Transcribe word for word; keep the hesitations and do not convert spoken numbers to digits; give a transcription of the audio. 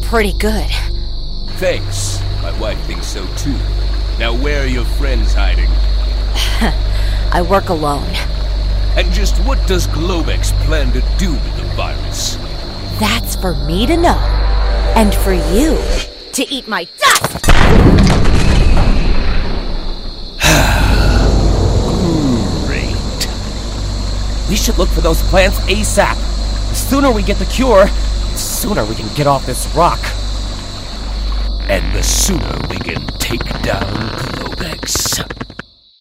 pretty good. Thanks. My wife thinks so too. Now where are your friends hiding? I work alone. And just what does Globex plan to do with the virus? That's for me to know. And for you to eat my dust! Great. We should look for those plants ASAP. The sooner we get the cure, the sooner we can get off this rock. And the sooner we can take down Globex.